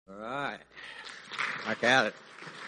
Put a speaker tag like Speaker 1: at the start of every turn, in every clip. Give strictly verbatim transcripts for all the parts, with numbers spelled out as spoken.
Speaker 1: All right. Back at it.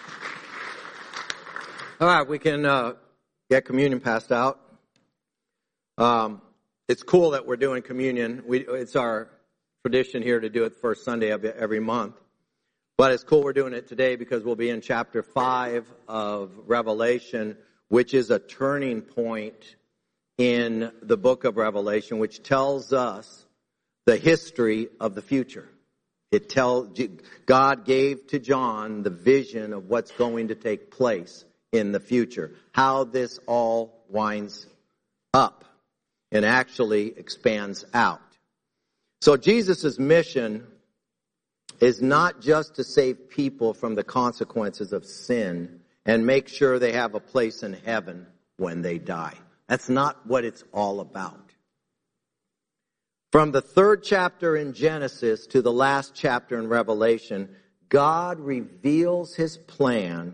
Speaker 1: All right, we can uh, get communion passed out. Um, it's cool that we're doing communion. We, it's our tradition here to do it the first Sunday of every month. But it's cool we're doing it today because we'll be in chapter five of Revelation, which is a turning point in the book of Revelation, which tells us the history of the future. It tells, God gave to John the vision of what's going to take place in the future, how this all winds up and actually expands out. So Jesus' mission is not just to save people from the consequences of sin and make sure they have a place in heaven when they die. That's not what it's all about. From the third chapter in Genesis to the last chapter in Revelation, God reveals His plan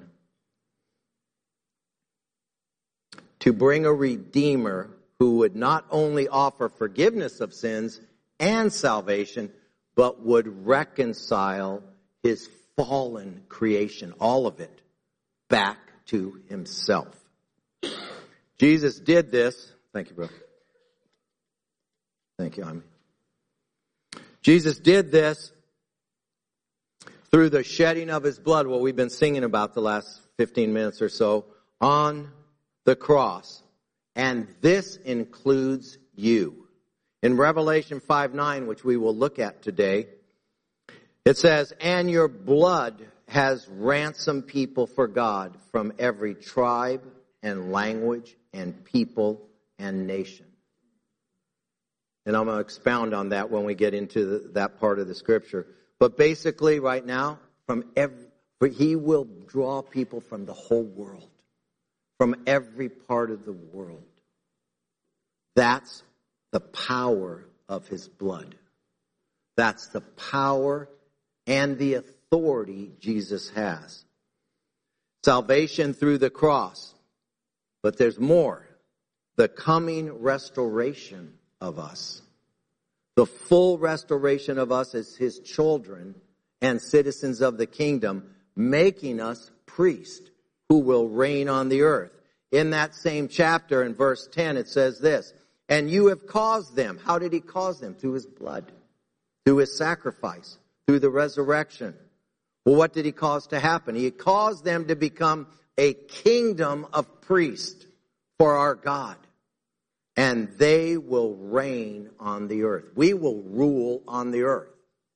Speaker 1: to bring a Redeemer who would not only offer forgiveness of sins and salvation, but would reconcile His fallen creation, all of it, back to Himself. Jesus did this. Thank you, brother. Thank you, Amy. Jesus did this through the shedding of His blood, what we've been singing about the last fifteen minutes or so, on the cross. And this includes you. In Revelation five nine, which we will look at today, it says, "And your blood has ransomed people for God from every tribe and language and people and nation." And I'm going to expound on that when we get into the, that part of the scripture. But basically right now, from every, He will draw people from the whole world, from every part of the world. That's the power of His blood. That's the power and the authority Jesus has. Salvation through the cross. But there's more. The coming restoration of us. The full restoration of us as His children and citizens of the kingdom, making us priests who will reign on the earth. In that same chapter, in verse ten, it says this, "And you have caused them." How did He cause them? Through His blood, through His sacrifice, through the resurrection. Well, what did He cause to happen? He caused them to become a kingdom of priests for our God. And they will reign on the earth. We will rule on the earth.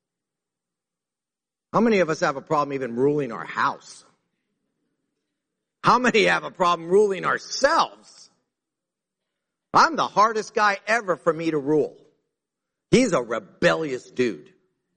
Speaker 1: How many of us have a problem even ruling our house? How many have a problem ruling ourselves? I'm the hardest guy ever for me to rule. He's a rebellious dude.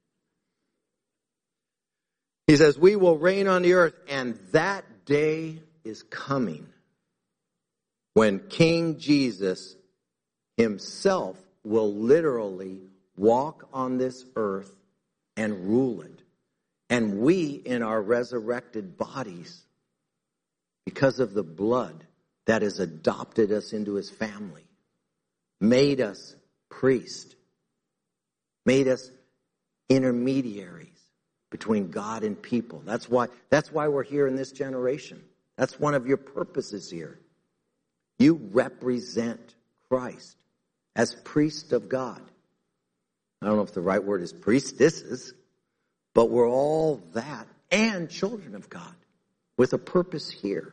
Speaker 1: He says, we will reign on the earth, and that day is coming when King Jesus Himself will literally walk on this earth and rule it. And we, in our resurrected bodies, because of the blood that has adopted us into His family, made us priests, made us intermediaries between God and people. That's why, that's why we're here in this generation. That's one of your purposes here. You represent Christ as priest of God. I don't know if the right word is priestesses, but we're all that and children of God with a purpose here.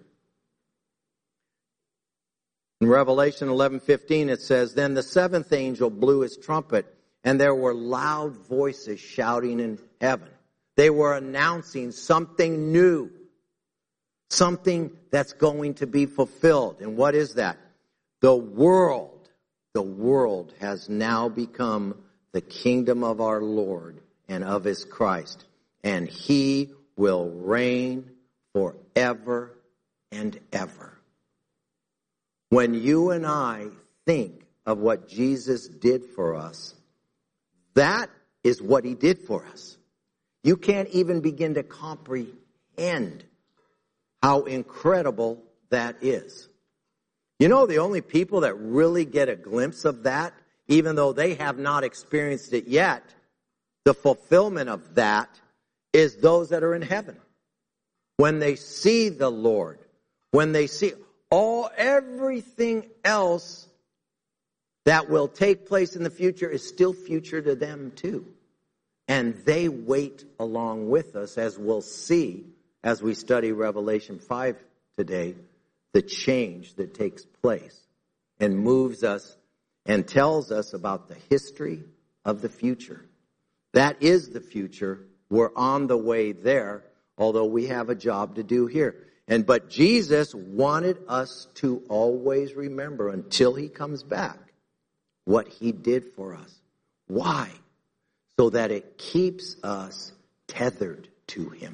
Speaker 1: In Revelation eleven fifteen it says, "Then the seventh angel blew his trumpet, and there were loud voices shouting in heaven." They were announcing something new, something that's going to be fulfilled. And what is that? The world, the world has now become the kingdom of our Lord and of His Christ. And He will reign forever and ever. When you and I think of what Jesus did for us, that is what He did for us. You can't even begin to comprehend how incredible that is. You know, the only people that really get a glimpse of that, even though they have not experienced it yet, the fulfillment of that is those that are in heaven. When they see the Lord, when they see all everything else that will take place in the future is still future to them too. And they wait along with us, as we'll see as we study Revelation five today, the change that takes place and moves us and tells us about the history of the future. That is the future. We're on the way there, although we have a job to do here. And but Jesus wanted us to always remember until he comes back what he did for us. Why? So that it keeps us tethered to him.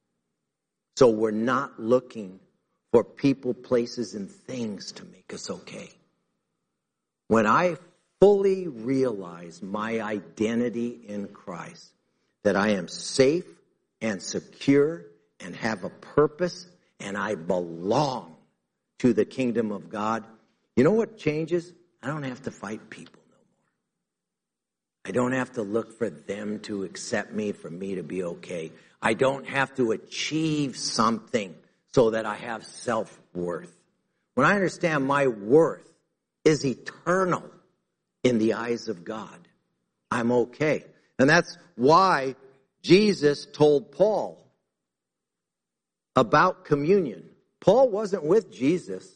Speaker 1: So we're not looking for people, places, and things to make us okay. When I fully realize my identity in Christ, that I am safe and secure and have a purpose and I belong to the kingdom of God, you know what changes? I don't have to fight people no more. I don't have to look for them to accept me, for me to be okay. I don't have to achieve something so that I have self-worth. When I understand my worth is eternal in the eyes of God, I'm okay. And that's why Jesus told Paul about communion. Paul wasn't with Jesus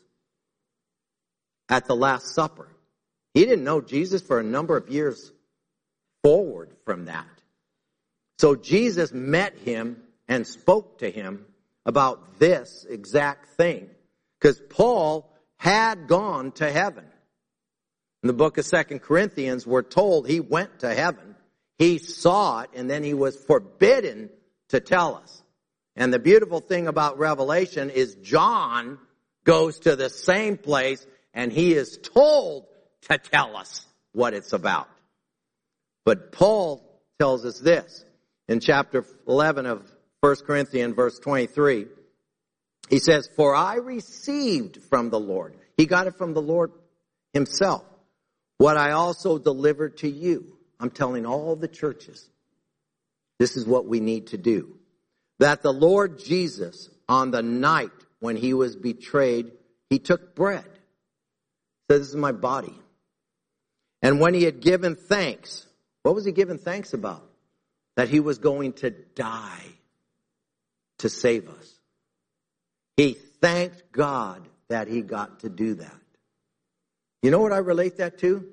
Speaker 1: at the Last Supper. He didn't know Jesus for a number of years forward from that. So Jesus met him and spoke to him about this exact thing. Because Paul had gone to heaven. In the book of Second Corinthians, we're told he went to heaven. He saw it, and then he was forbidden to tell us. And the beautiful thing about Revelation is John goes to the same place, and he is told to tell us what it's about. But Paul tells us this in chapter eleven of First Corinthians, verse twenty-three. He says, "For I received from the Lord." He got it from the Lord himself. "What I also delivered to you." I'm telling all the churches, this is what we need to do. "That the Lord Jesus, on the night when he was betrayed, he took bread." He said, "This is my body." "And when he had given thanks," what was he giving thanks about? That he was going to die to save us. He thanked God that he got to do that. You know what I relate that to?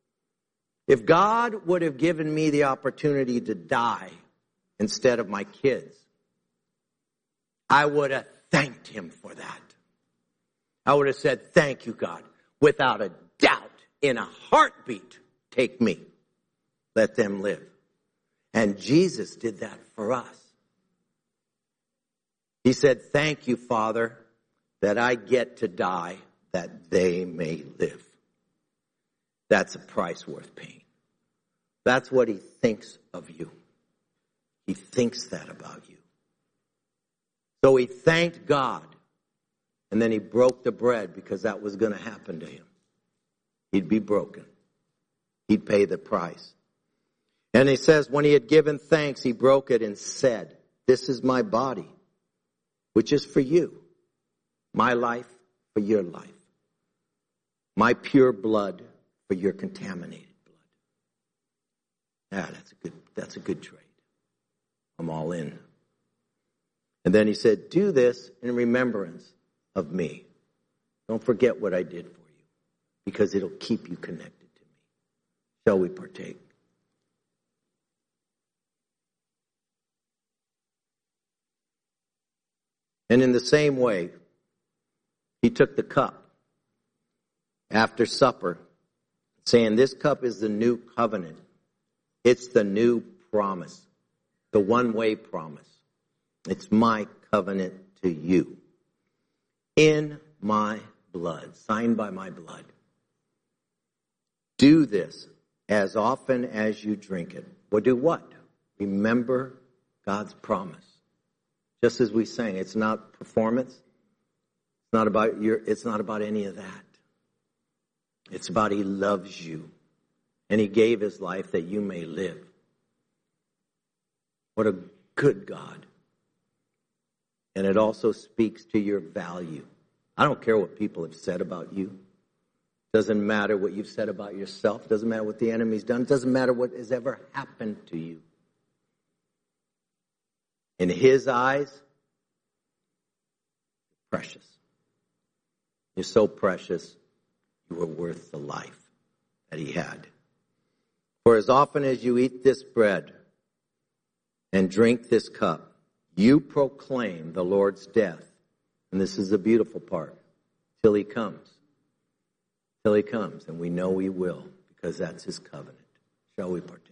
Speaker 1: If God would have given me the opportunity to die instead of my kids, I would have thanked him for that. I would have said, "Thank you, God. Without a doubt, in a heartbeat, take me. Let them live." And Jesus did that for us. He said, "Thank you, Father, that I get to die that they may live." That's a price worth paying. That's what he thinks of you. He thinks that about you. So he thanked God, and then he broke the bread because that was going to happen to him. He'd be broken. He'd pay the price. And he says, when he had given thanks, he broke it and said, "This is my body, which is for you. My life for your life. My pure blood for your contaminated blood." Ah, that's a good, that's a good trade. I'm all in. And then he said, "Do this in remembrance of me." Don't forget what I did for you, because it'll keep you connected to me. Shall we partake? And in the same way, he took the cup after supper, saying, "This cup is the new covenant. It's the new promise, the one-way promise. It's my covenant to you. In my blood, signed by my blood. Do this as often as you drink it." Or do what? Remember God's promise. Just as we sang, it's not performance. It's not about your, it's not about any of that. It's about he loves you. And he gave his life that you may live. What a good God. And it also speaks to your value. I don't care what people have said about you. Doesn't matter what you've said about yourself. Doesn't matter what the enemy's done. Doesn't matter what has ever happened to you. In his eyes, precious. You're so precious, you were worth the life that he had. For as often as you eat this bread and drink this cup, you proclaim the Lord's death. And this is the beautiful part. Till he comes. Till he comes. And we know he will, because that's his covenant. Shall we partake?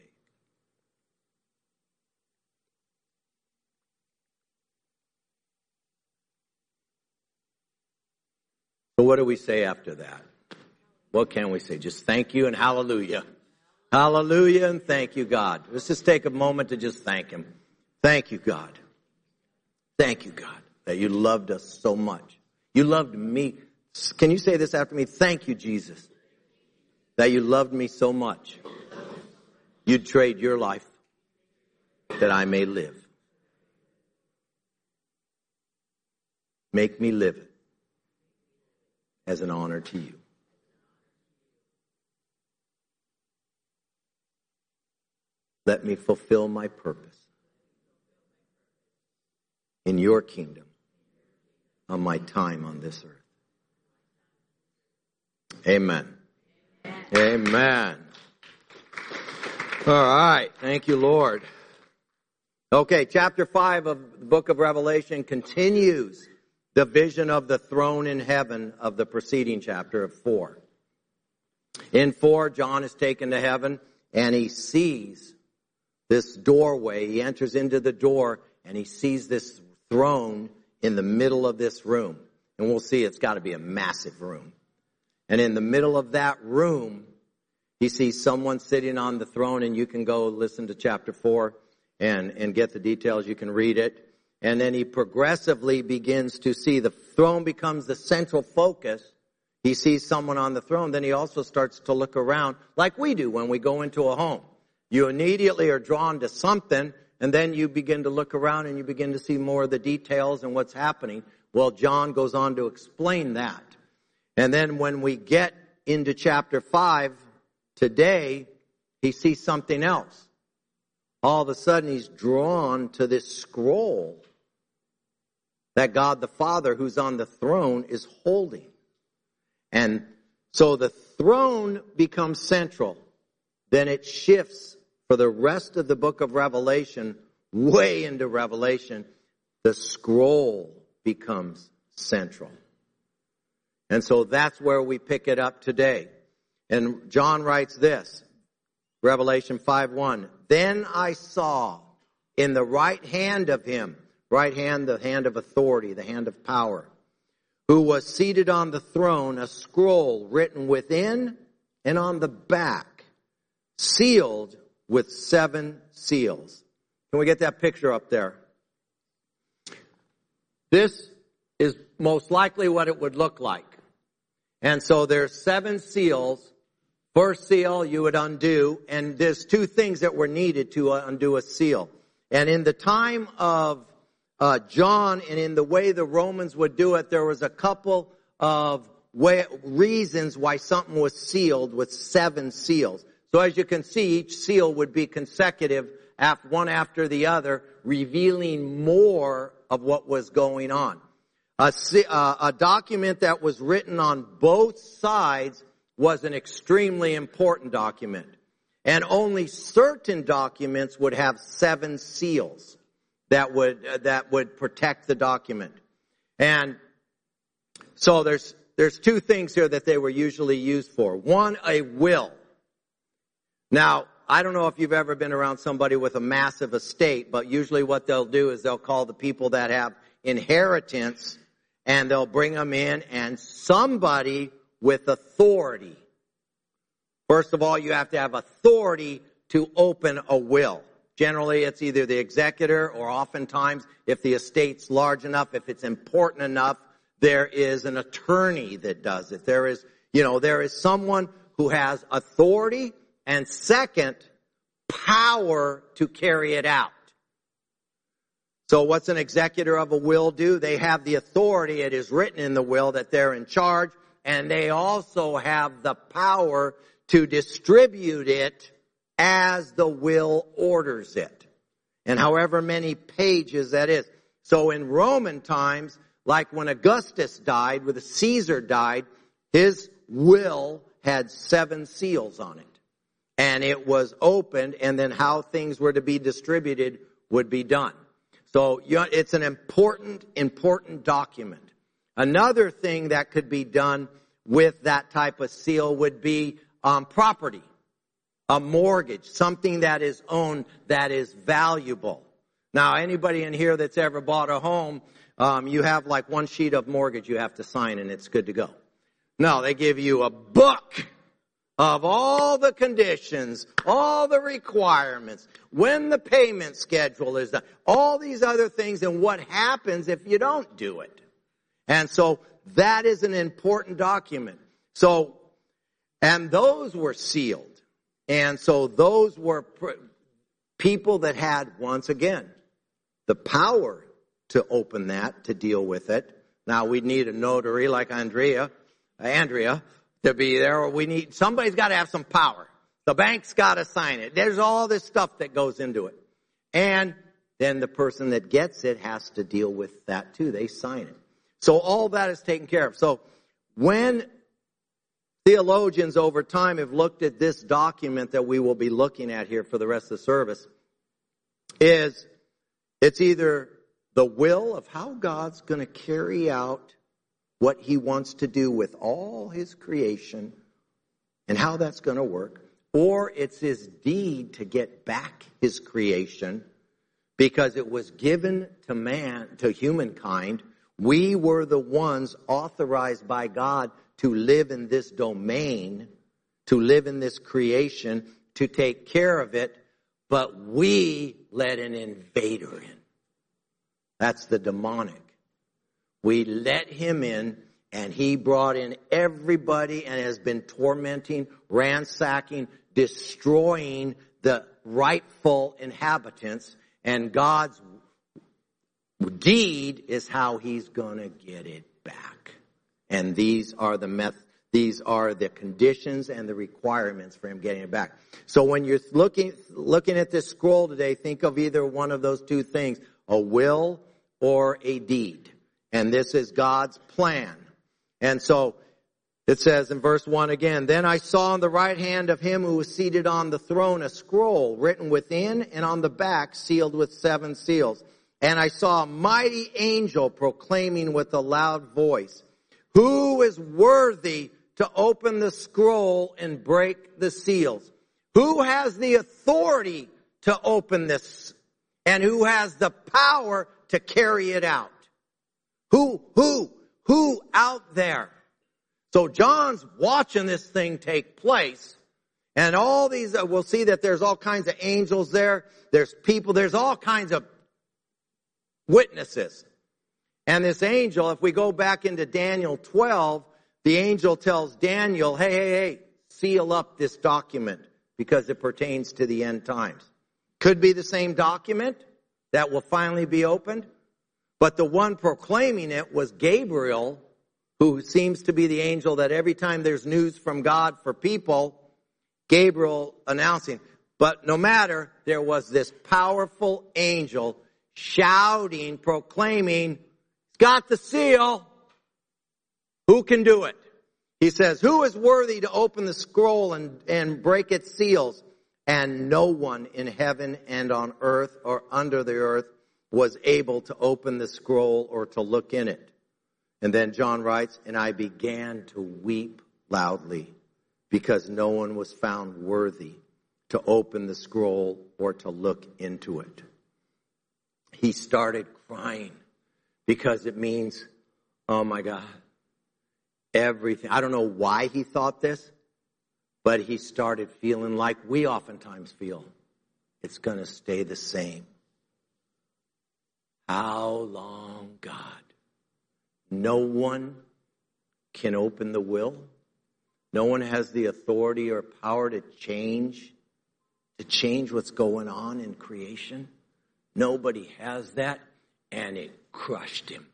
Speaker 1: So what do we say after that? What can we say? Just thank you and hallelujah. Hallelujah and thank you, God. Let's just take a moment to just thank him. Thank you, God. Thank you, God, that you loved us so much. You loved me. Can you say this after me? Thank you, Jesus, that you loved me so much. You'd trade your life that I may live. Make me live it as an honor to you. Let me fulfill my purpose in your kingdom on my time on this earth. Amen. Amen. All right. Thank you, Lord. Okay, chapter five of the book of Revelation continues the vision of the throne in heaven of the preceding chapter of four. In four, John is taken to heaven and he sees this doorway. He enters into the door and he sees this throne in the middle of this room. And we'll see it's got to be a massive room. And in the middle of that room, he sees someone sitting on the throne, and you can go listen to chapter four and, and get the details. You can read it. And then he progressively begins to see the throne becomes the central focus. He sees someone on the throne. Then he also starts to look around like we do when we go into a home. You immediately are drawn to something, and then you begin to look around and you begin to see more of the details and what's happening. Well, John goes on to explain that. And then when we get into chapter five today, he sees something else. All of a sudden, he's drawn to this scroll that God the Father, who's on the throne, is holding. And so the throne becomes central. Then it shifts for the rest of the book of Revelation, way into Revelation, the scroll becomes central. And so that's where we pick it up today. And John writes this, Revelation five one. Then I saw in the right hand of him, right hand, the hand of authority, the hand of power, who was seated on the throne, a scroll written within and on the back, sealed with seven seals. Can we get that picture up there? This is most likely what it would look like. And so there's seven seals. First seal you would undo, and there's two things that were needed to undo a seal. And in the time of uh, John and in the way the Romans would do it, there was a couple of way, reasons why something was sealed with seven seals. So as you can see, each seal would be consecutive, one after the other, revealing more of what was going on. A, a document that was written on both sides was an extremely important document. And only certain documents would have seven seals that would, uh, that would protect the document. And so there's, there's two things here that they were usually used for. One, a will. Now, I don't know if you've ever been around somebody with a massive estate, but usually what they'll do is they'll call the people that have inheritance and they'll bring them in, and somebody with authority. First of all, you have to have authority to open a will. Generally, it's either the executor, or oftentimes, if the estate's large enough, if it's important enough, there is an attorney that does it. There is, you know, there is someone who has authority and, second, power to carry it out. So what's an executor of a will do? They have the authority. It is written in the will that they're in charge, and they also have the power to distribute it as the will orders it. And however many pages that is. So in Roman times, like when Augustus died, when Caesar died, his will had seven seals on it. And it was opened, and then how things were to be distributed would be done. So you know, it's an important, important document. Another thing that could be done with that type of seal would be um, property, a mortgage, something that is owned that is valuable. Now, anybody in here that's ever bought a home, um, you have like one sheet of mortgage you have to sign and it's good to go. No, they give you a book of all the conditions, all the requirements, when the payment schedule is done, all these other things, and what happens if you don't do it. And so that is an important document. So, and those were sealed. And so those were pr- people that had, once again, the power to open that, to deal with it. Now we'd need a notary like Andrea, Andrea, to be there, or we need, somebody's got to have some power. The bank's got to sign it. There's all this stuff that goes into it. And then the person that gets it has to deal with that too. They sign it. So all that is taken care of. So when theologians over time have looked at this document that we will be looking at here for the rest of the service, is it's either the will of how God's going to carry out what he wants to do with all his creation and how that's going to work, or it's his deed to get back his creation because it was given to man, to humankind. We were the ones authorized by God to live in this domain, to live in this creation, to take care of it, but we let an invader in. That's the demonic. We let him in, and he brought in everybody and has been tormenting, ransacking, destroying the rightful inhabitants. And God's deed is how he's going to get it back. And these are the meth- these are the conditions and the requirements for him getting it back. So when you're looking looking at this scroll today, think of either one of those two things, a will or a deed. And this is God's plan. And so it says in verse one again, then I saw on the right hand of him who was seated on the throne a scroll written within and on the back sealed with seven seals. And I saw a mighty angel proclaiming with a loud voice, who is worthy to open the scroll and break the seals? Who has the authority to open this? And who has the power to carry it out? Who, who, who out there? So John's watching this thing take place. And all these, uh, we'll see that there's all kinds of angels there. There's people, there's all kinds of witnesses. And this angel, if we go back into Daniel twelve, the angel tells Daniel, hey, hey, hey, seal up this document because it pertains to the end times. Could be the same document that will finally be opened. But the one proclaiming it was Gabriel, who seems to be the angel that every time there's news from God for people, Gabriel announcing. But no matter, there was this powerful angel shouting, proclaiming, got the seal. Who can do it? He says, who is worthy to open the scroll and, and break its seals? And no one in heaven and on earth or under the earth was able to open the scroll or to look in it. And then John writes, and I began to weep loudly because no one was found worthy to open the scroll or to look into it. He started crying because it means, oh my God, everything. I don't know why he thought this, but he started feeling like we oftentimes feel. It's going to stay the same. How long, God? No one can open the will. No one has the authority or power to change, to change what's going on in creation. Nobody has that. and it crushed him.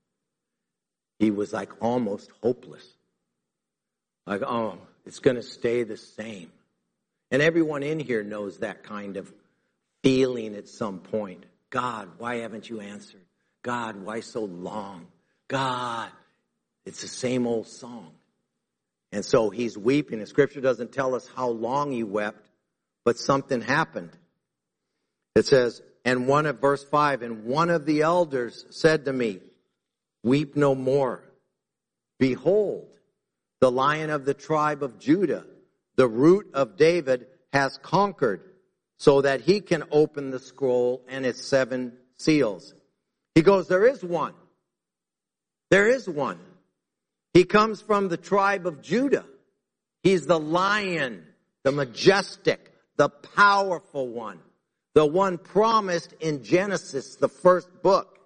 Speaker 1: He was like almost hopeless. Like, oh, it's going to stay the same. And everyone in here knows that kind of feeling at some point. God, why haven't you answered? God, why so long? God, it's the same old song. And so he's weeping. The scripture doesn't tell us how long he wept, but something happened. It says, and one of verse five, and one of the elders said to me, weep no more. Behold, the Lion of the tribe of Judah, the Root of David, has conquered, so that he can open the scroll and its seven seals. He goes, there is one. There is one. He comes from the tribe of Judah. He's the Lion, the majestic, the powerful one. The one promised in Genesis, the first book,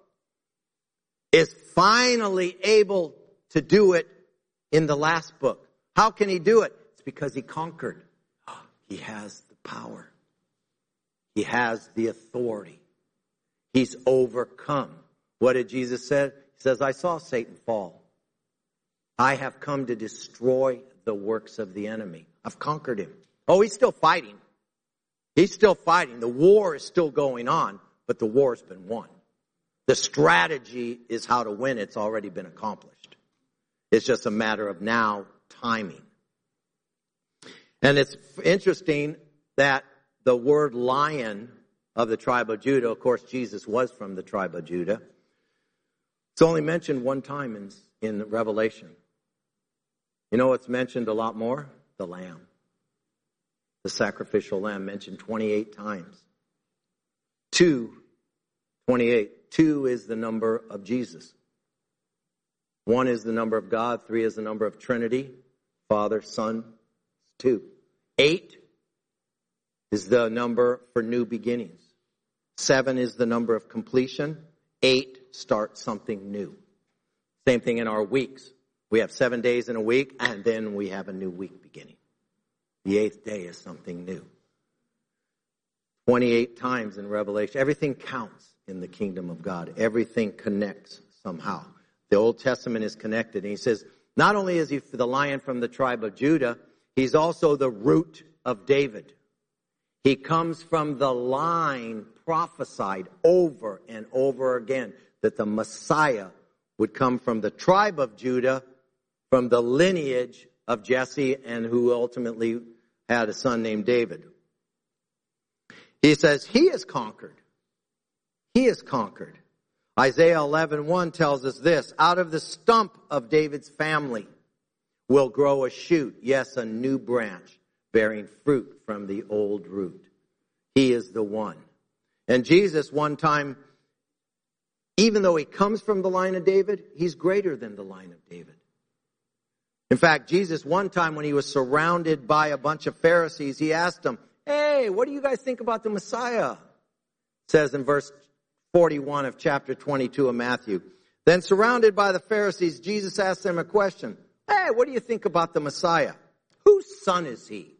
Speaker 1: is finally able to do it in the last book. How can he do it? It's because he conquered. He has the power. He has the authority. He's overcome. What did Jesus say? He says, I saw Satan fall. I have come to destroy the works of the enemy. I've conquered him. Oh, he's still fighting. He's still fighting. The war is still going on, but the war's been won. The strategy is how to win. It's already been accomplished. It's just a matter of now timing. And it's interesting that the word lion of the tribe of Judah, of course, Jesus was from the tribe of Judah. It's only mentioned one time in, in Revelation. You know what's mentioned a lot more? The lamb. The sacrificial lamb mentioned twenty-eight times. Two, twenty-eight. Two is the number of Jesus. One is the number of God. Three is the number of Trinity. Father, Son, two. Eight is the number for new beginnings. Seven is the number of completion. Eight starts something new. Same thing in our weeks. We have seven days in a week, and then we have a new week beginning. The eighth day is something new. twenty-eight times in Revelation. Everything counts in the kingdom of God. Everything connects somehow. The Old Testament is connected. And he says, not only is he the Lion from the tribe of Judah, he's also the Root of David. He comes from the line prophesied over and over again that the Messiah would come from the tribe of Judah, from the lineage of Jesse, and who ultimately had a son named David. He says, he is conquered. He is conquered. Isaiah eleven one tells us this, out of the stump of David's family will grow a shoot, yes, a new branch, bearing fruit from the old root. He is the one. And Jesus one time, even though he comes from the line of David, he's greater than the line of David. In fact, Jesus one time when he was surrounded by a bunch of Pharisees, he asked them, hey, what do you guys think about the Messiah? It says in verse forty-one of chapter twenty-two of Matthew. Then surrounded by the Pharisees, Jesus asked them a question. Hey, what do you think about the Messiah? Whose son is he?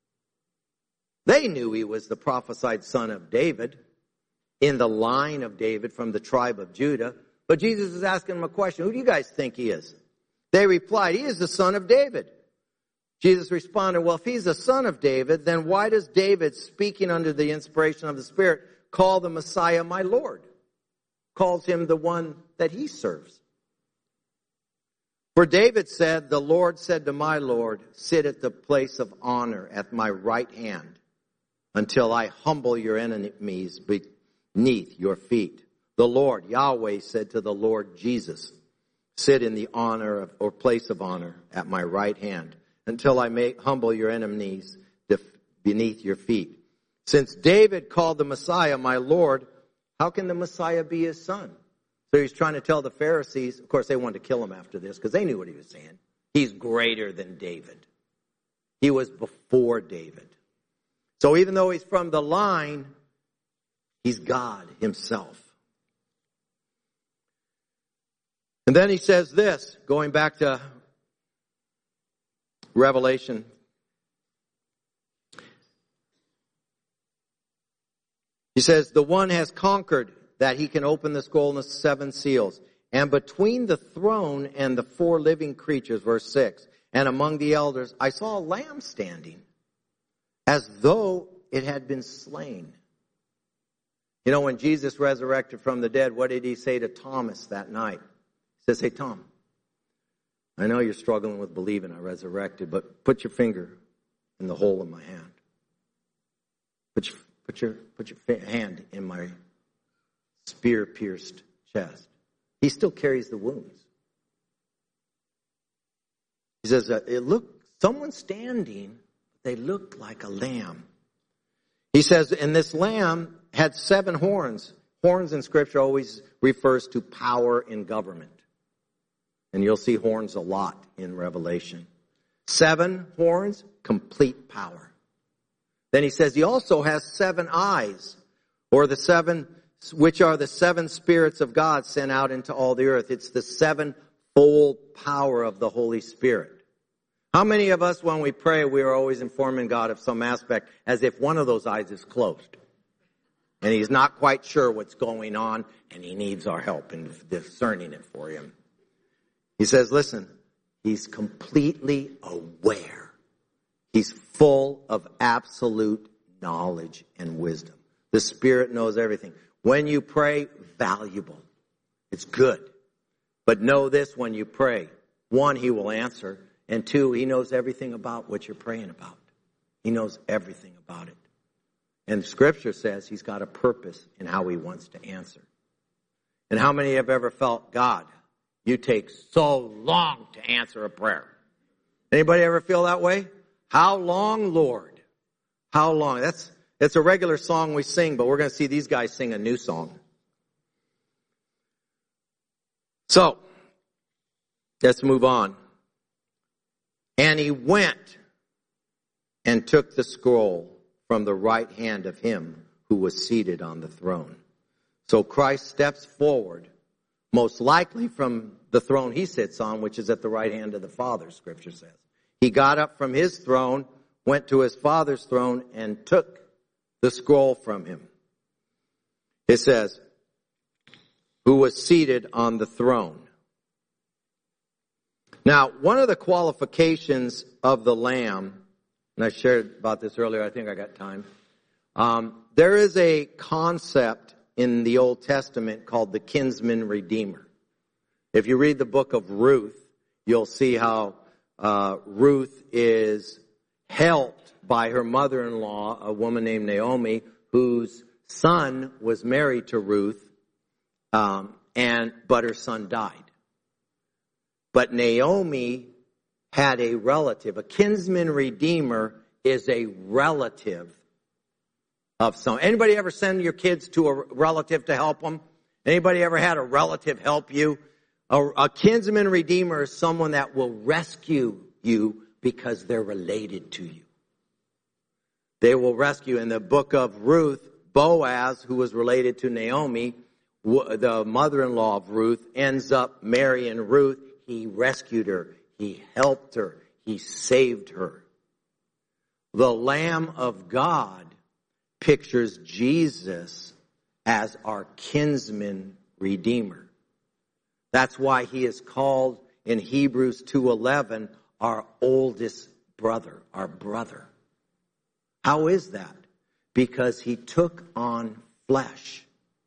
Speaker 1: They knew he was the prophesied son of David, in the line of David from the tribe of Judah. But Jesus is asking them a question. Who do you guys think he is? They replied, he is the son of David. Jesus responded, well, if he's the son of David, then why does David, speaking under the inspiration of the Spirit, call the Messiah my Lord? Calls him the one that he serves. For David said, the Lord said to my Lord, sit at the place of honor at my right hand until I humble your enemies beneath your feet. The Lord, Yahweh, said to the Lord Jesus, sit in the honor of, or place of honor at my right hand until I may humble your enemies beneath your feet. Since David called the Messiah my Lord, how can the Messiah be his son? So he's trying to tell the Pharisees, of course they wanted to kill him after this because they knew what he was saying. He's greater than David. He was before David. So even though he's from the line, he's God himself. And then he says this, going back to Revelation. He says, the one has conquered, that he can open the scroll and the seven seals. And between the throne and the four living creatures, verse six, and among the elders, I saw a lamb standing as though it had been slain. You know, when Jesus resurrected from the dead, what did he say to Thomas that night? He says, hey, Tom, I know you're struggling with believing I resurrected, but put your finger in the hole in my hand. Put your, put your, put your hand in my spear-pierced chest. He still carries the wounds. He says, uh, it looked, someone standing, they looked like a lamb. He says, and this lamb had seven horns. Horns in Scripture always refers to power in government. And you'll see horns a lot in Revelation. Seven horns, complete power. Then he says he also has seven eyes, or the seven, which are the seven spirits of God sent out into all the earth. It's the sevenfold power of the Holy Spirit. How many of us, when we pray, we are always informing God of some aspect as if one of those eyes is closed? And he's not quite sure what's going on, and he needs our help in discerning it for him. He says, listen, he's completely aware. He's full of absolute knowledge and wisdom. The Spirit knows everything. When you pray, valuable. It's good. But know this when you pray. One, he will answer. And two, he knows everything about what you're praying about. He knows everything about it. And Scripture says he's got a purpose in how he wants to answer. And how many have ever felt, God, you take so long to answer a prayer? Anybody ever feel that way? How long, Lord? How long? That's, that's a regular song we sing, but we're going to see these guys sing a new song. So, let's move on. And he went and took the scroll from the right hand of him who was seated on the throne. So Christ steps forward, most likely from the throne he sits on, which is at the right hand of the Father, Scripture says. He got up from his throne, went to his Father's throne, and took the scroll from him. It says, who was seated on the throne. Now, one of the qualifications of the Lamb, and I shared about this earlier, I think I got time. Um, there is a concept in the Old Testament called the kinsman redeemer. If you read the book of Ruth, you'll see how uh, Ruth is helped by her mother-in-law, a woman named Naomi, whose son was married to Ruth, um, and but her son died. But Naomi had a relative. A kinsman redeemer is a relative of some. Anybody ever send your kids to a relative to help them? Anybody ever had a relative help you? A, a kinsman redeemer is someone that will rescue you because they're related to you. They will rescue. In the book of Ruth, Boaz, who was related to Naomi, the mother-in-law of Ruth, ends up marrying Ruth. He rescued her. He helped her. He saved her. The Lamb of God pictures Jesus as our kinsman redeemer. That's why he is called in Hebrews two eleven our oldest brother, our brother. How is that? Because he took on flesh.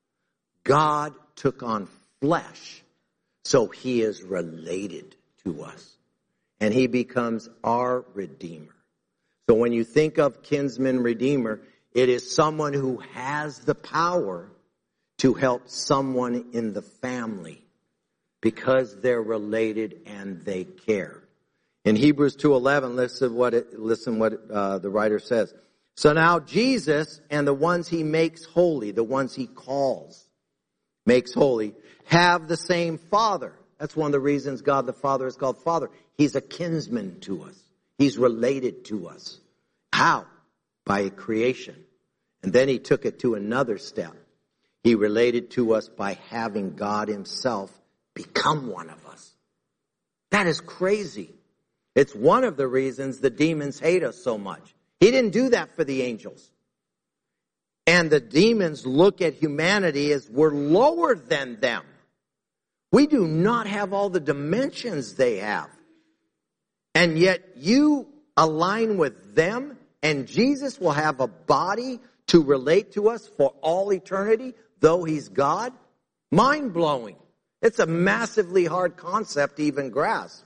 Speaker 1: God took on flesh. So he is related to us. And he becomes our Redeemer. So when you think of kinsman redeemer, it is someone who has the power to help someone in the family because they're related and they care. In Hebrews two eleven, listen what it, listen what uh, the writer says. So now Jesus and the ones he makes holy, the ones he calls, makes holy, have the same Father. That's one of the reasons God the Father is called Father. He's a kinsman to us. He's related to us. How? By creation. And then he took it to another step. He related to us by having God himself become one of us. That is crazy. It's one of the reasons the demons hate us so much. He didn't do that for the angels. And the demons look at humanity as we're lower than them. We do not have all the dimensions they have. And yet you align with them, and Jesus will have a body to relate to us for all eternity, though he's God. Mind-blowing. It's a massively hard concept to even grasp.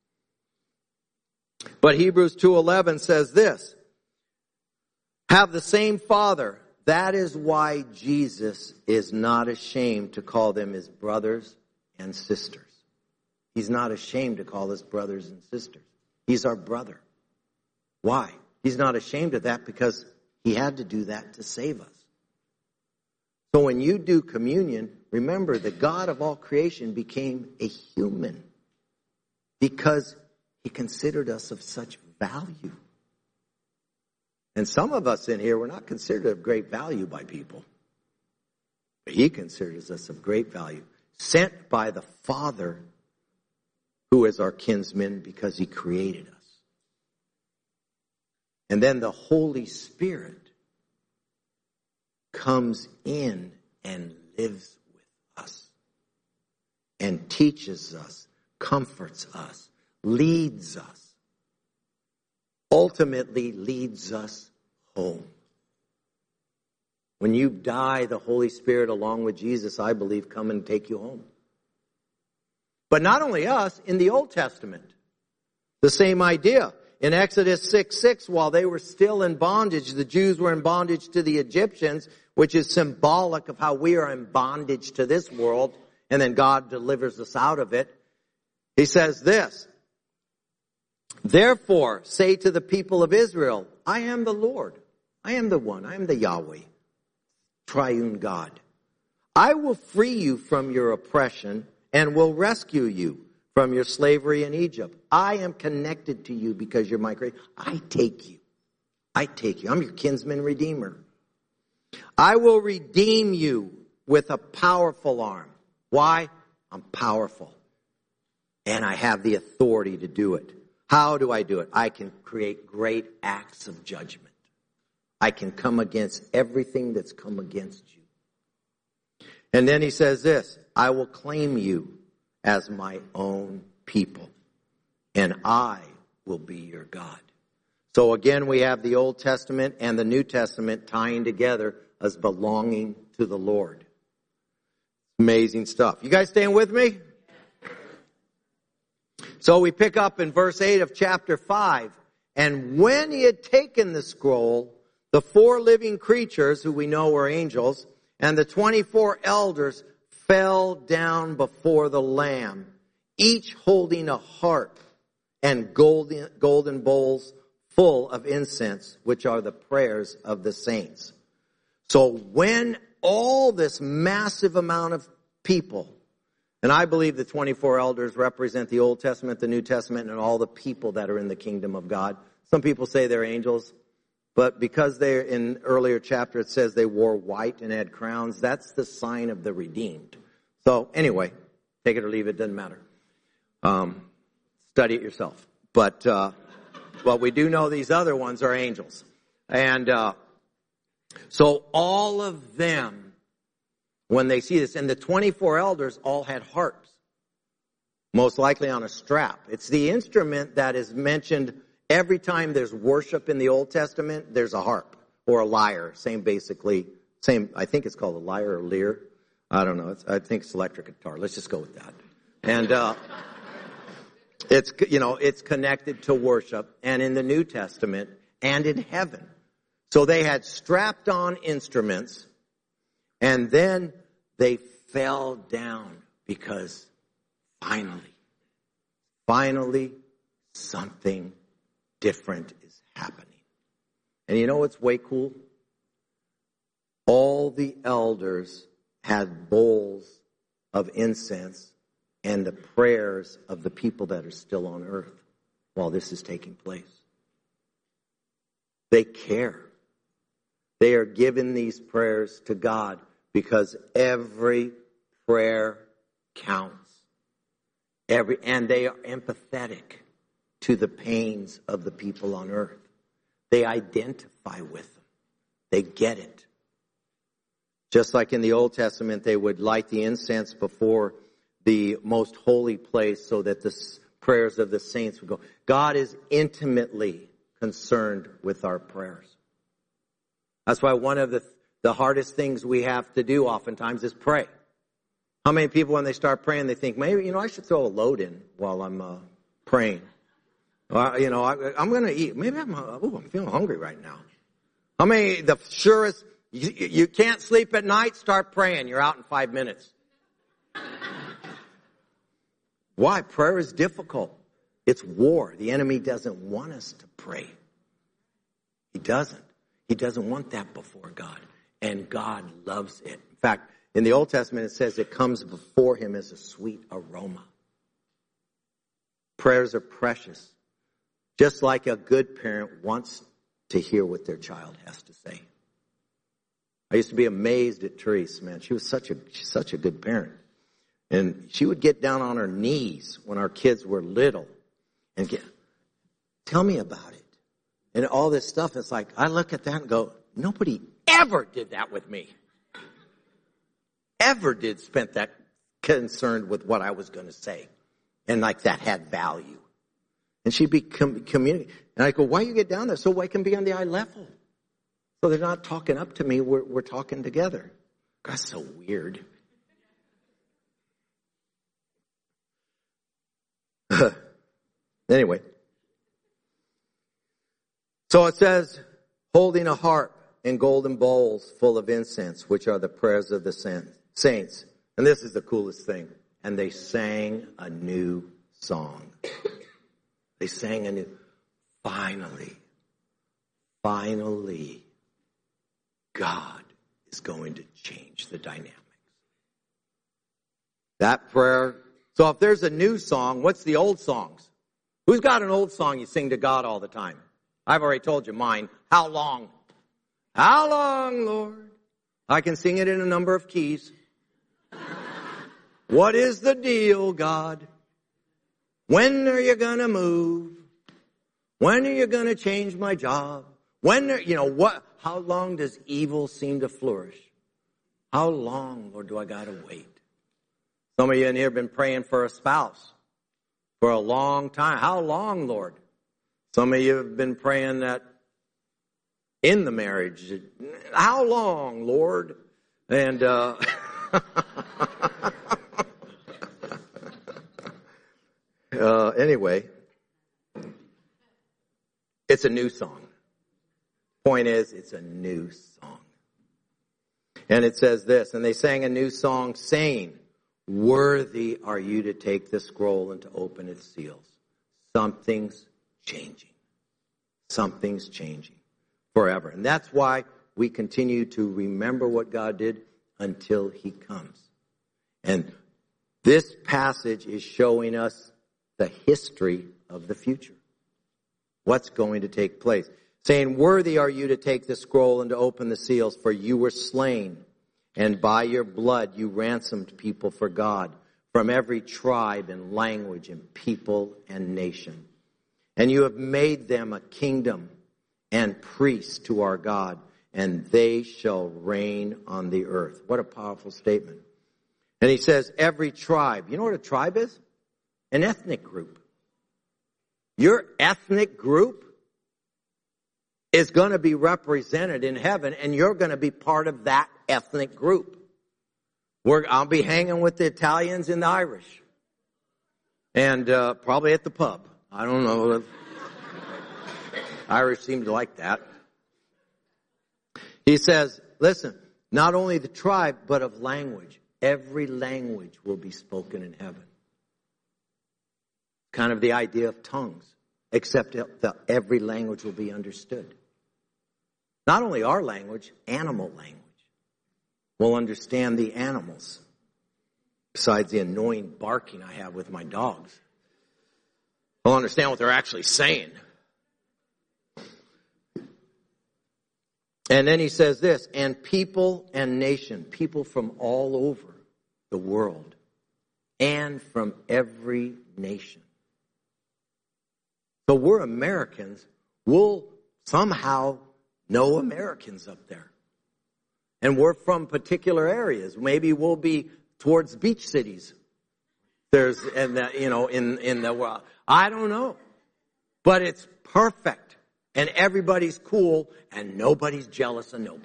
Speaker 1: But Hebrews two eleven says this, have the same Father. That is why Jesus is not ashamed to call them his brothers and sisters. He's not ashamed to call us brothers and sisters. He's our brother. Why? He's not ashamed of that because he had to do that to save us. So when you do communion, remember the God of all creation became a human because he considered us of such value. And some of us in here, we're not considered of great value by people. But he considers us of great value. Sent by the Father, who is our kinsman because he created us. And then the Holy Spirit comes in and lives with us. And teaches us, comforts us, leads us. Ultimately leads us home. When you die, the Holy Spirit, along with Jesus, I believe, come and take you home. But not only us, in the Old Testament, the same idea. In Exodus six six, while they were still in bondage, the Jews were in bondage to the Egyptians, which is symbolic of how we are in bondage to this world, and then God delivers us out of it. He says this, therefore, say to the people of Israel, I am the Lord. I am the one. I am the Yahweh, triune God. I will free you from your oppression and will rescue you from your slavery in Egypt. I am connected to you because you're my creator. I take you. I take you. I'm your kinsman redeemer. I will redeem you with a powerful arm. Why? I'm powerful. And I have the authority to do it. How do I do it? I can create great acts of judgment. I can come against everything that's come against you. And then he says this, I will claim you as my own people, and I will be your God. So again, we have the Old Testament and the New Testament tying together as belonging to the Lord. Amazing stuff. You guys staying with me? So we pick up in verse eight of chapter five. And when he had taken the scroll, the four living creatures, who we know were angels, and the twenty-four elders fell down before the Lamb, each holding a harp and golden, golden bowls full of incense, which are the prayers of the saints. So when all this massive amount of people, and I believe the twenty-four elders represent the Old Testament, the New Testament, and all the people that are in the kingdom of God. Some people say they're angels, but because they're in earlier chapter, it says they wore white and had crowns. That's the sign of the redeemed. So anyway, take it or leave it, doesn't matter. Um, study it yourself. But, uh, but we do know these other ones are angels. And, uh, so all of them, when they see this, and the twenty-four elders all had harps, most likely on a strap. It's the instrument that is mentioned every time there's worship in the Old Testament. There's a harp or a lyre, same basically, same. I think it's called a lyre or lyre. I don't know. It's, I think it's electric guitar. Let's just go with that. And uh, it's you know it's connected to worship, and in the New Testament and in heaven. So they had strapped on instruments, and then they fell down because finally, finally something different is happening. And you know what's way cool? All the elders had bowls of incense and the prayers of the people that are still on earth while this is taking place. They care. They are giving these prayers to God because every prayer counts. Every, and they are empathetic to the pains of the people on earth. They identify with them. They get it. Just like in the Old Testament, they would light the incense before the most holy place so that the prayers of the saints would go. God is intimately concerned with our prayers. That's why one of the, the hardest things we have to do oftentimes is pray. How many people, when they start praying, they think, maybe, you know, I should throw a load in while I'm uh, praying. Uh, you know, I, I'm going to eat. Maybe I'm, uh, ooh, I'm feeling hungry right now. How many, the surest, you, you can't sleep at night, start praying. You're out in five minutes. Why? Prayer is difficult. It's war. The enemy doesn't want us to pray. He doesn't. He doesn't want that before God. And God loves it. In fact, in the Old Testament, it says it comes before him as a sweet aroma. Prayers are precious. Just like a good parent wants to hear what their child has to say. I used to be amazed at Therese, man. She was such a, she's such a good parent. And she would get down on her knees when our kids were little and get, tell me about it. And all this stuff, it's like, I look at that and go, nobody ever did that with me. Ever did spent that concerned with what I was going to say. And like that had value. And she'd be com- communicating. And I go, why you get down there? So I can be on the eye level. So they're not talking up to me. We're, we're talking together. That's so weird. Anyway. So it says, holding a harp and golden bowls full of incense, which are the prayers of the saints. And this is the coolest thing. And they sang a new song. They sang a new, finally, finally, God is going to change the dynamics. That prayer. So if there's a new song, what's the old songs? Who's got an old song you sing to God all the time? I've already told you mine. How long? How long, Lord? I can sing it in a number of keys. What is the deal, God? When are you going to move? When are you going to change my job? When are, you know, what, how long does evil seem to flourish? How long, Lord, do I got to wait? Some of you in here have been praying for a spouse for a long time. How long, Lord? Some of you have been praying that in the marriage. How long, Lord? And, uh, uh, anyway, it's a new song. Point is, it's a new song. And it says this, and they sang a new song saying, worthy are you to take the scroll and to open its seals. Something's changing. Something's changing forever. And that's why we continue to remember what God did until he comes. And this passage is showing us the history of the future. What's going to take place. Saying, worthy are you to take the scroll and to open the seals, for you were slain, and by your blood you ransomed people for God from every tribe and language and people and nation. And you have made them a kingdom and priests to our God, and they shall reign on the earth. What a powerful statement. And he says, every tribe. You know what a tribe is? An ethnic group. Your ethnic group is going to be represented in heaven, and you're going to be part of that ethnic group. We're, I'll be hanging with the Italians and the Irish. And uh, probably at the pub. I don't know. Irish seem to like that. He says, listen, not only the tribe, but of language. Every language will be spoken in heaven. Kind of the idea of tongues, except that every language will be understood. Not only our language, animal language. We'll understand the animals. Besides the annoying barking I have with my dogs. We'll understand what they're actually saying. And then he says this, and people and nation, people from all over the world and from every nation. So we're Americans. We'll somehow know Americans up there. And we're from particular areas. Maybe we'll be towards beach cities. There's, and the, you know, in, in the world. I don't know. But it's perfect. And everybody's cool and nobody's jealous of nobody.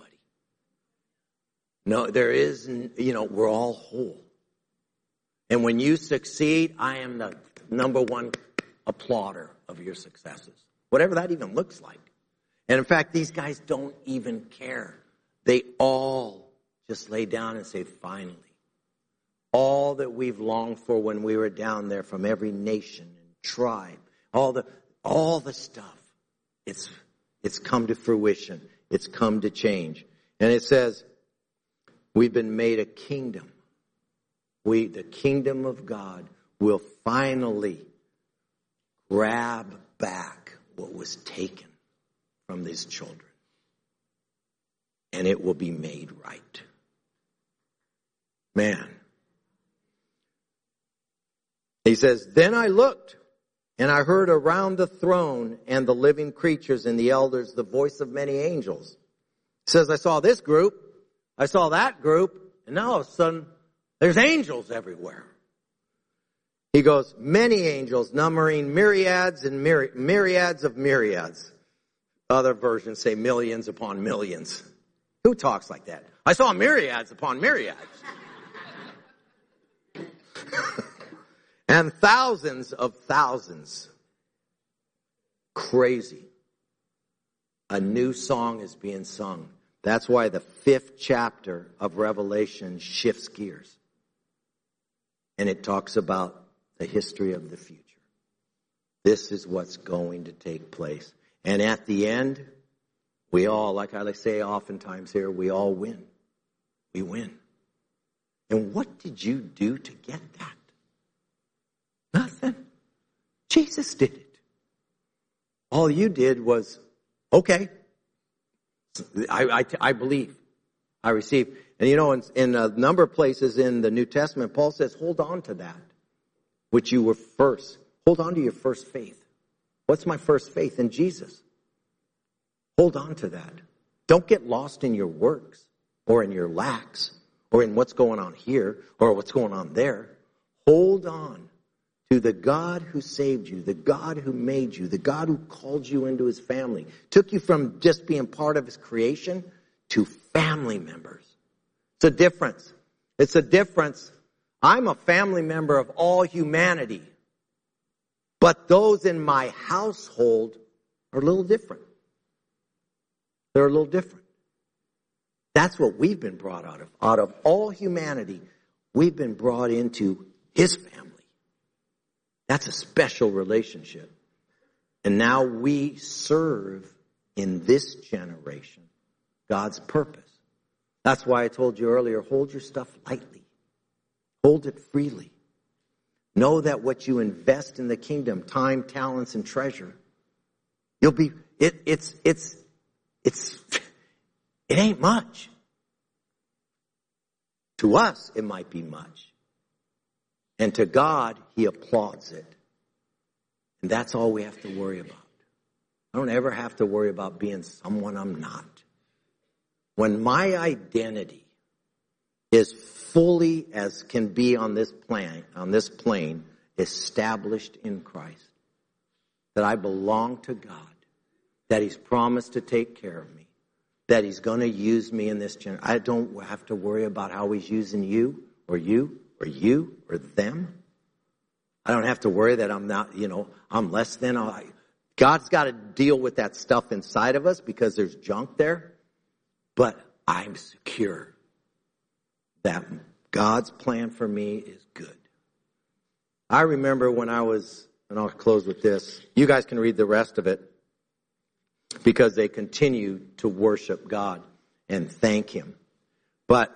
Speaker 1: No, there is, you know, we're all whole. And when you succeed, I am the number one applauder of your successes. Whatever that even looks like. And in fact, these guys don't even care. They all just lay down and say, finally. All that we've longed for when we were down there from every nation and tribe. All the, all the stuff. It's, it's come to fruition. It's come to change. And it says, we've been made a kingdom. We, the kingdom of God, will finally grab back what was taken from these children. And it will be made right. Man. He says, then I looked, and I heard around the throne and the living creatures and the elders the voice of many angels. He says, I saw this group, I saw that group, and now all of a sudden, there's angels everywhere. He goes, many angels, numbering myriads and myri- myriads of myriads. Other versions say millions upon millions. Who talks like that? I saw myriads upon myriads. And thousands of thousands. Crazy. A new song is being sung. That's why the fifth chapter of Revelation shifts gears. And it talks about the history of the future. This is what's going to take place. And at the end, we all, like I say oftentimes here, we all win. We win. And what did you do to get that? Nothing. Jesus did it. All you did was, okay, I, I, I believe. I receive. And you know, in, in a number of places in the New Testament, Paul says, hold on to that, which you were first. Hold on to your first faith. What's my first faith? In Jesus. Hold on to that. Don't get lost in your works or in your lacks or in what's going on here or what's going on there. Hold on to the God who saved you, the God who made you, the God who called you into his family, took you from just being part of his creation to family members. It's a difference. It's a difference. I'm a family member of all humanity, but those in my household are a little different. They're a little different. That's what we've been brought out of. Out of all humanity, we've been brought into his family. That's a special relationship. And now we serve in this generation God's purpose. That's why I told you earlier, hold your stuff lightly. Hold it freely. Know that what you invest in the kingdom, time, talents, and treasure, you'll be, it, it's, it's, it's, it ain't much. To us, it might be much. And to God, he applauds it. And that's all we have to worry about. I don't ever have to worry about being someone I'm not. When my identity is fully as can be on this plane, on this plane, established in Christ, that I belong to God, that he's promised to take care of me, that he's going to use me in this generation. I don't have to worry about how he's using you or you or you or them. I don't have to worry that I'm not, you know, I'm less than. I, God's got to deal with that stuff inside of us because there's junk there. But I'm secure that God's plan for me is good. I remember when I was, and I'll close with this. You guys can read the rest of it because they continue to worship God and thank him. But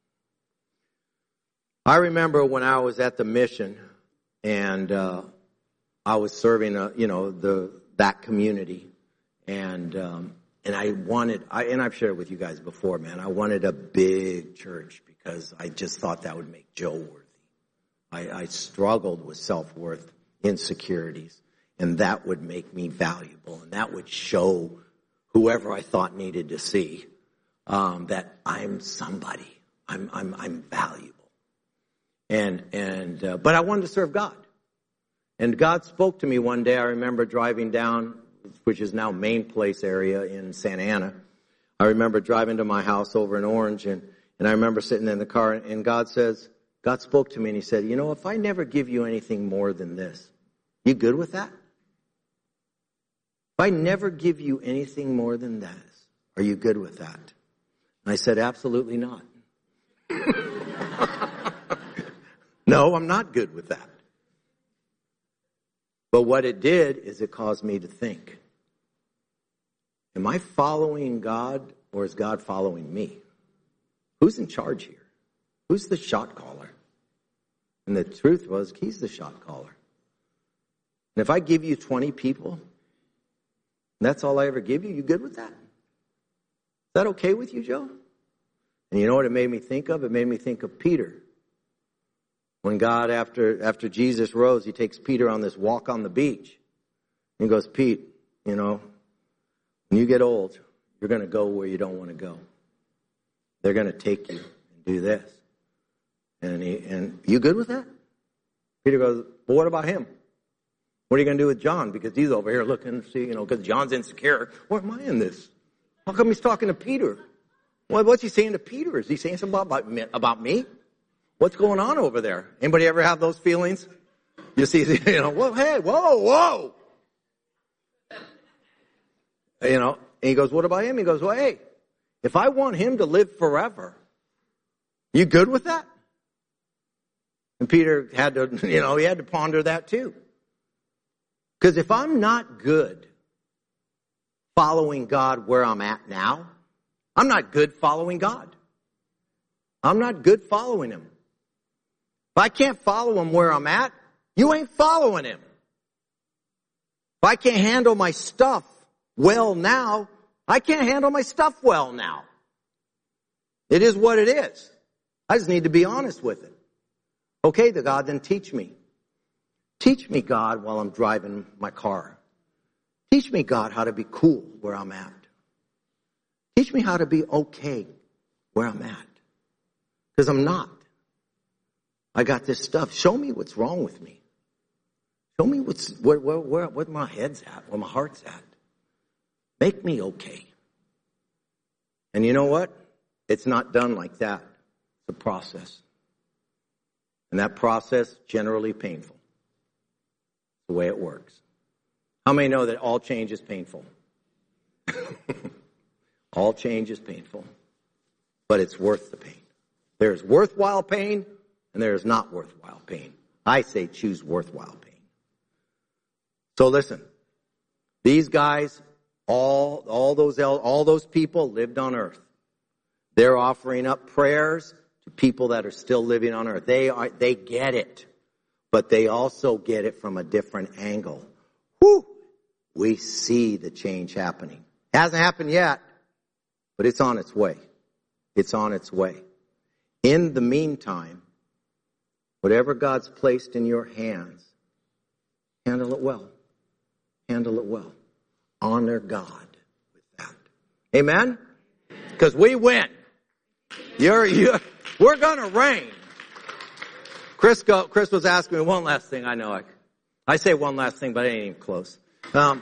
Speaker 1: I remember when I was at the mission and uh, I was serving, a, you know, the that community, and um, and I wanted, I, and I've shared with you guys before, man. I wanted a big church because I just thought that would make Joe worthy. I, I struggled with self-worth insecurities, and that would make me valuable, and that would show whoever I thought needed to see um, that I'm somebody. I'm, I'm, I'm valuable. And, and, uh, but I wanted to serve God. And God spoke to me one day. I remember driving down, which is now Main Place area in Santa Ana. I remember driving to my house over in Orange, and, and I remember sitting in the car, and God says, God spoke to me and he said, you know, if I never give you anything more than this, you good with that? If I never give you anything more than this, are you good with that? And I said, absolutely not. No, I'm not good with that. But what it did is it caused me to think, am I following God or is God following me? Who's in charge here? Who's the shot caller? And the truth was, he's the shot caller. And if I give you twenty people, and that's all I ever give you, you good with that? Is that okay with you, Joe? And you know what it made me think of? It made me think of Peter. When God, after after Jesus rose, he takes Peter on this walk on the beach. And he goes, Pete, you know, when you get old, you're going to go where you don't want to go. They're going to take you and do this. And he, and you good with that? Peter goes, well, what about him? What are you going to do with John? Because he's over here looking, see, you know, because John's insecure. Why am I in this? How come he's talking to Peter? Well, what's he saying to Peter? Is he saying something about, about me? What's going on over there? Anybody ever have those feelings? You see, you know, well, hey, whoa, whoa. You know, and he goes, what about him? He goes, well, hey, if I want him to live forever, you good with that? And Peter had to, you know, he had to ponder that too. Because if I'm not good following God where I'm at now, I'm not good following God. I'm not good following him. If I can't follow him where I'm at, you ain't following him. If I can't handle my stuff well now, I can't handle my stuff well now. It is what it is. I just need to be honest with it. Okay, the God, then teach me. Teach me, God, while I'm driving my car. Teach me, God, how to be cool where I'm at. Teach me how to be okay where I'm at. Because I'm not. I got this stuff. Show me what's wrong with me. Show me what's where where where, where my head's at, where my heart's at. Make me okay. And you know what? It's not done like that. It's a process. And that process, generally painful. It's the way it works. How many know that all change is painful? All change is painful. But it's worth the pain. There's worthwhile pain, and there is not worthwhile pain. I say choose worthwhile pain. So listen, these guys, all, all those, all those people lived on earth. They're offering up prayers to people that are still living on earth. They are, they get it, but they also get it from a different angle. Whew! We see the change happening. It hasn't happened yet, but it's on its way. It's on its way. In the meantime, whatever God's placed in your hands, handle it well. Handle it well. Honor God with that. Amen? Because we win. You're, you're, we're going to reign. Chris, go, Chris was asking me one last thing. I know I, I say one last thing, but it ain't even close. Um,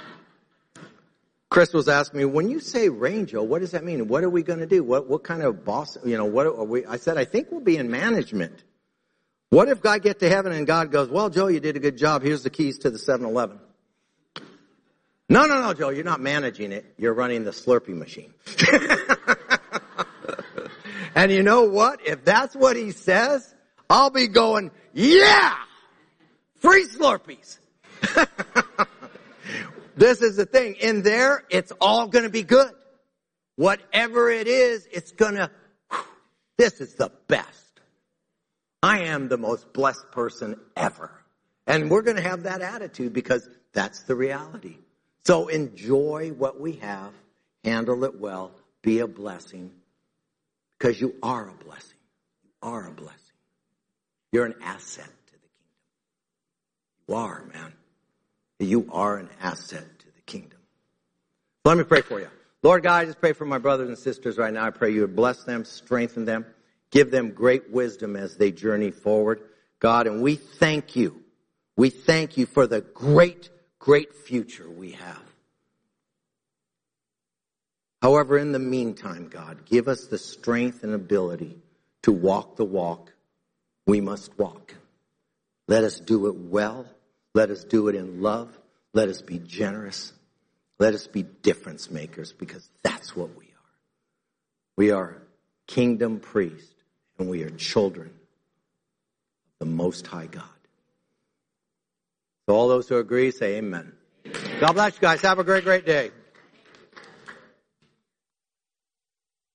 Speaker 1: Chris was asking me, when you say reign, Joe, what does that mean? What are we going to do? What, what kind of boss, you know, what are we? I said, I think we'll be in management. What if I get to heaven and God goes, well, Joe, you did a good job. Here's the keys to the seven eleven. No, no, no, Joe, you're not managing it. You're running the Slurpee machine. And you know what? If that's what he says, I'll be going, yeah, free Slurpees. This is the thing. In there, it's all going to be good. Whatever it is, it's going to, this is the best. I am the most blessed person ever. And we're going to have that attitude because that's the reality. So enjoy what we have. Handle it well. Be a blessing. Because you are a blessing. You are a blessing. You're an asset to the kingdom. You are, man. You are an asset to the kingdom. Let me pray for you. Lord God, I just pray for my brothers and sisters right now. I pray you would bless them, strengthen them, give them great wisdom as they journey forward, God. And we thank you. We thank you for the great, great future we have. However, in the meantime, God, give us the strength and ability to walk the walk we must walk. Let us do it well. Let us do it in love. Let us be generous. Let us be difference makers, because that's what we are. We are kingdom priests, and we are children of the Most High God. So all those who agree say amen. God bless you guys. Have a great, great day.